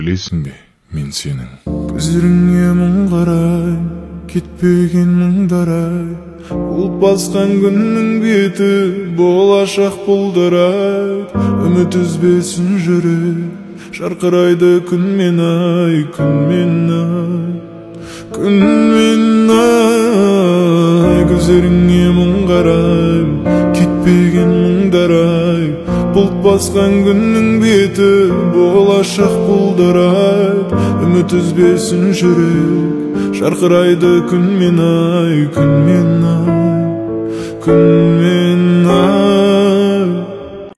Білесің бе, мен сенің көздеріңе мұң қарай, кетпеген мұңдар-ай, бұлт басқан күннің беті болашақ бұлдырай. Үміт үзбесін жүрек, жарқырайды күнмен-ай, күнмен-ай, күнмен-ай. Көздеріңе мұң қарай, кетпеген мұңдар-ай, бұлт басқан күннің беті болашақ бұлдырай. Үміт үзбесін жүрек, жарқырайды күнмен-ай, күнмен-ай, күнмен-ай.